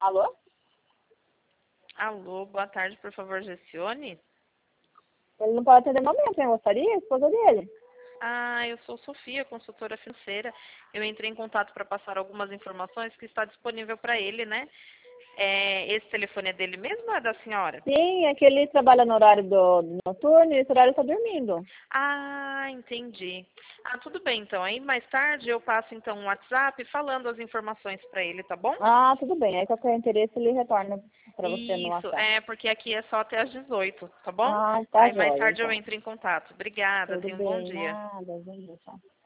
Alô? Alô, boa tarde, por favor, Gessione. Ele não pode atender no momento, hein? Gostaria? A esposa dele. Ah, eu sou Sofia, consultora financeira. Eu entrei em contato para passar algumas informações que está disponível para ele, né? Esse telefone é dele mesmo ou é da senhora? Sim, é que ele trabalha no horário do noturno e esse horário está dormindo. Ah, entendi. Ah, tudo bem, então. Aí mais tarde eu passo então um WhatsApp falando as informações para ele, tá bom? Ah, tudo bem. Aí qualquer interesse ele retorna para você no Isso, WhatsApp. porque aqui é só até às 18, tá bom? Ah, tá Aí mais jóia, tarde eu então. entro em contato. Obrigada, Tudo tenha um bom bem, dia. nada, gente.